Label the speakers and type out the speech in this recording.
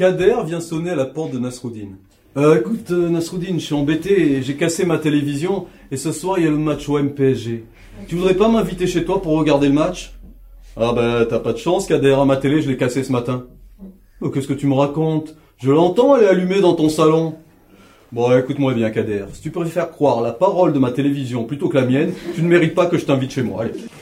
Speaker 1: Kader vient sonner à la porte de Nasruddin. Écoute, Nasruddin, je suis embêté et j'ai cassé ma télévision et ce soir il y a le match OM-PSG. Tu voudrais pas m'inviter chez toi pour regarder le match? Ah bah t'as pas de chance, Kader, à ma télé je l'ai cassé ce matin. Oh, qu'est-ce que tu me racontes? Je l'entends, elle est allumée dans ton salon. Bon, écoute-moi bien, Kader. Si tu préfères croire la parole de ma télévision plutôt que la mienne, tu ne mérites pas que je t'invite chez moi. Allez.